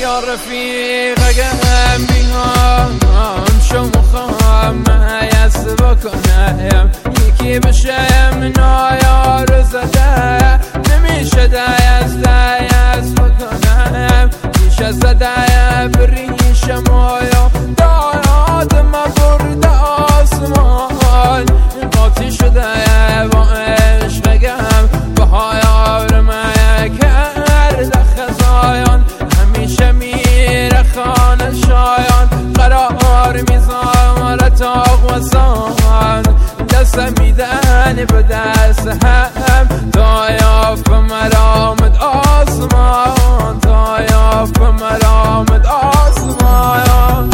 یا رفیق اگم بیام شو مخوام حیث بکنم یکی بشم نایار زده نمیشه دیز بکنم ریشه زده بریشم آیا داد ما برد آسمان قاطی شده با عشقم بهایار من کرده خزایان همیشه میره خانه شایان قرار میذاره تاق و سان دست میدن به دست هم تا یافت مرامد آسمان تا یافت مرامد آسمان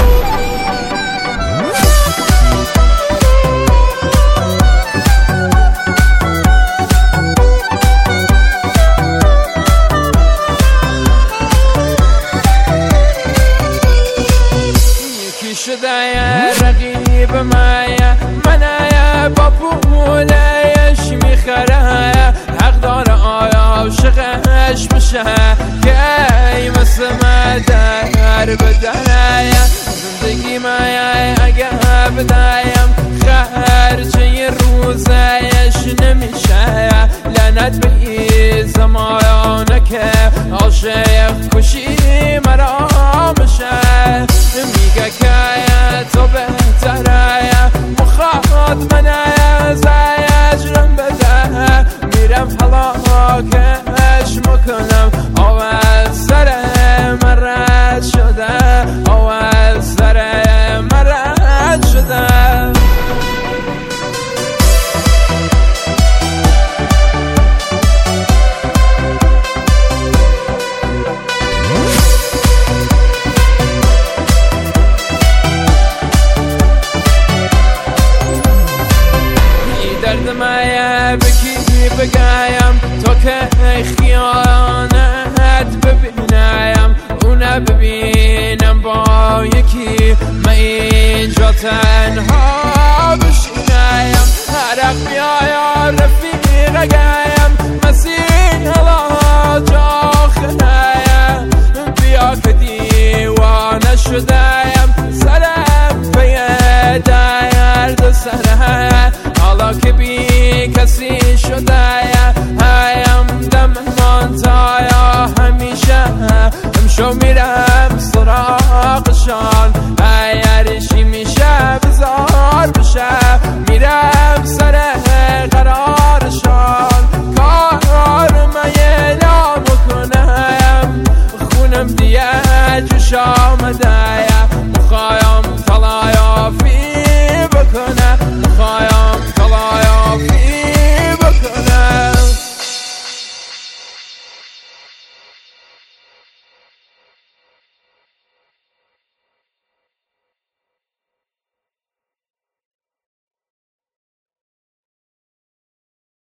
شده رقیب منه با پولش میخره حق داره عاشقش بشه که مثل مدر بدنه زندگی من اگه بدایم خرچه روزش نمیشه لعنت به این زمانه که عاشق کشی مرا میشه میگه که تو بهتره مخواد منه زجرم بده میرم هلاکش میکنم اول سر من رد شده اول سر من رد شده درد من بکی بگایم تا که خیانت ببینم اونه ببینم با یکی من اینجا تنها بشینم عرق بیایا رفیق اگم مسیح حالا جا خنایم بیا که دیوانه شدم سرم پی درد سرم حالا که بی کسی شده هایم دم مانتایا همیشه همشو میرم سراغشان هرشی میشه بزار بشه میرم سر قرارشان کار من یه نامکنم خونم دیگه جوش آمده مخوایم طلایافی